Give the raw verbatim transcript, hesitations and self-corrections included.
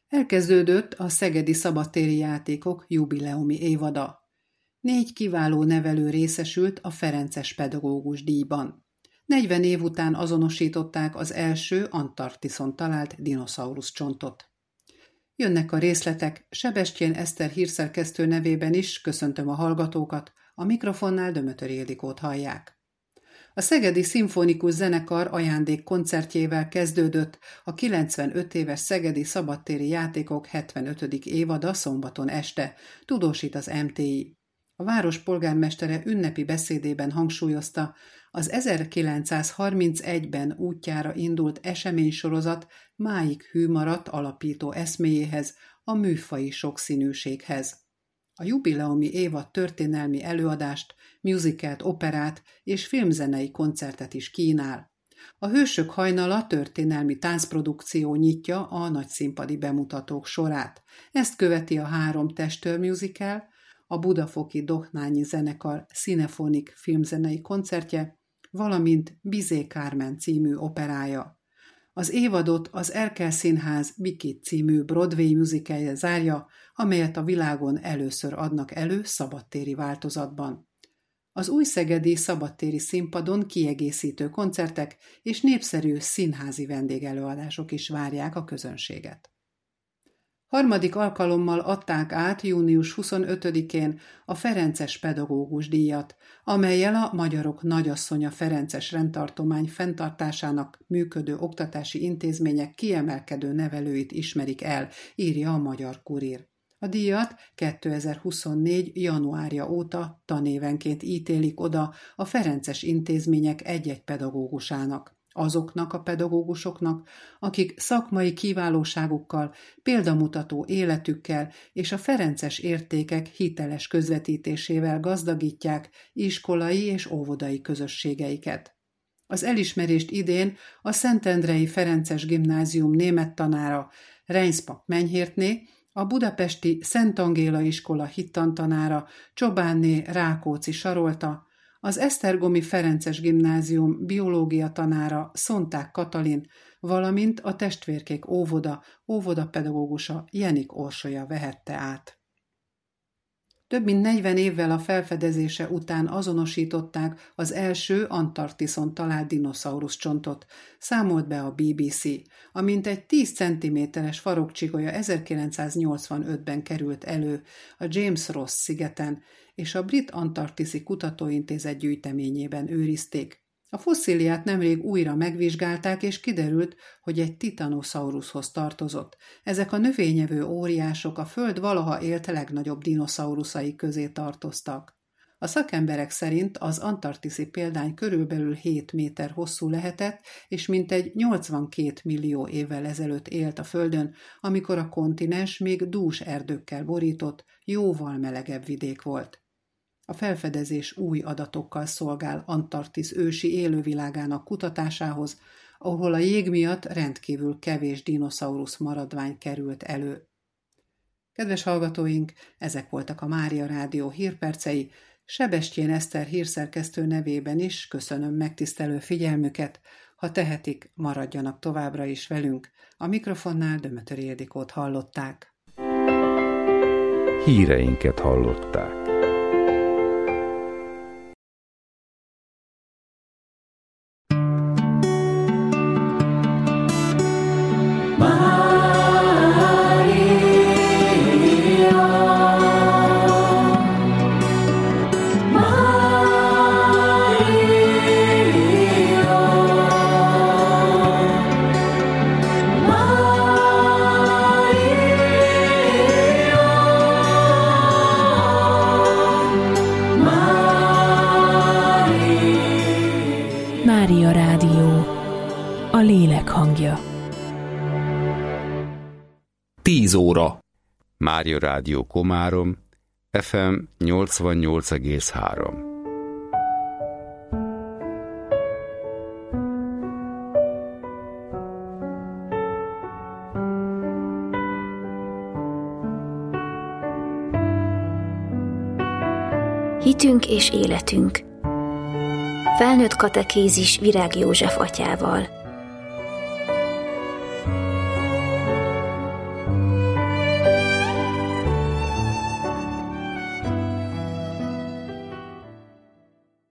Elkezdődött a Szegedi Szabadtéri Játékok jubileumi évada. Négy kiváló nevelő részesült a Ferences Pedagógus díjban. negyven év után azonosították az első Antarktiszon talált dinoszaurusz csontot. Jönnek a részletek, Sebestyén Eszter hírszerkesztő nevében is köszöntöm a hallgatókat, a mikrofonnál Dömötöri Ildikót hallják. A Szegedi Szimfonikus Zenekar ajándék koncertjével kezdődött a kilencvenöt éves Szegedi Szabadtéri Játékok hetvenötödik évada szombaton este, tudósít az em té i. A város polgármestere ünnepi beszédében hangsúlyozta, az ezerkilencszázharmincegyben útjára indult eseménysorozat máig hű maradt alapító eszméjéhez, a műfaji sokszínűséghez. A jubileumi évad történelmi előadást, musicalt, operát és filmzenei koncertet is kínál. A Hősök hajnala történelmi táncprodukció nyitja a nagyszínpadi bemutatók sorát. Ezt követi a Három testőr musical, a Budafoki Dohnányi Zenekar Cinefonik filmzenei koncertje, valamint Bizé Kármen című operája. Az évadot az Erkel Színház Bikit című Broadway musicalje zárja, amelyet a világon először adnak elő szabadtéri változatban. Az újszegedi szabadtéri színpadon kiegészítő koncertek és népszerű színházi vendégelőadások is várják a közönséget. Harmadik alkalommal adták át június huszonötödikén a Ferences Pedagógus díjat, amellyel a Magyarok Nagyasszonya Ferences rendtartomány fenntartásának működő oktatási intézmények kiemelkedő nevelőit ismerik el, írja a Magyar Kurír. A díjat kétezer-huszonnégy. januárja óta tanévenként ítélik oda a ferences intézmények egy-egy pedagógusának. Azoknak a pedagógusoknak, akik szakmai kiválóságukkal, példamutató életükkel és a ferences értékek hiteles közvetítésével gazdagítják iskolai és óvodai közösségeiket. Az elismerést idén a Szentendrei Ferences Gimnázium német tanára Reinspak Menyhértné, a budapesti Szent Angéla iskola hittantanára Csobánné Rákóczi Sarolta, az Esztergomi Ferences Gimnázium biológia tanára Szonták Katalin, valamint a testvérkék óvoda, óvodapedagógusa Jenik Orsolya vehette át. Több mint negyven évvel a felfedezése után azonosították az első Antarktiszon talált dinoszaurusz csontot, számolt be a bé bé cé, amint egy tíz centiméteres farokcsigolya ezerkilencszáznyolcvanötben került elő a James Ross szigeten, és a Brit Antarktiszi Kutatóintézet gyűjteményében őrizték. A fosszíliát nemrég újra megvizsgálták, és kiderült, hogy egy Titanosaurushoz tartozott. Ezek a növényevő óriások a Föld valaha élt legnagyobb dinoszauruszai közé tartoztak. A szakemberek szerint az antarktiszi példány körülbelül hét méter hosszú lehetett, és mintegy nyolcvankét millió évvel ezelőtt élt a Földön, amikor a kontinens még dús erdőkkel borított, jóval melegebb vidék volt. A felfedezés új adatokkal szolgál Antarktisz ősi élővilágának kutatásához, ahol a jég miatt rendkívül kevés dinoszaurusz maradvány került elő. Kedves hallgatóink, ezek voltak a Mária Rádió hírpercei. Sebestyén Eszter hírszerkesztő nevében is köszönöm megtisztelő figyelmüket. Ha tehetik, maradjanak továbbra is velünk. A mikrofonnál Dömötöri Ildikót hallották. Híreinket hallották. Mária Rádió, a lélek hangja. tíz óra. Mária Rádió Komárom, ef em nyolcvannyolc egész három. Hitünk és életünk. Felnőtt katekézis Virág József atyával.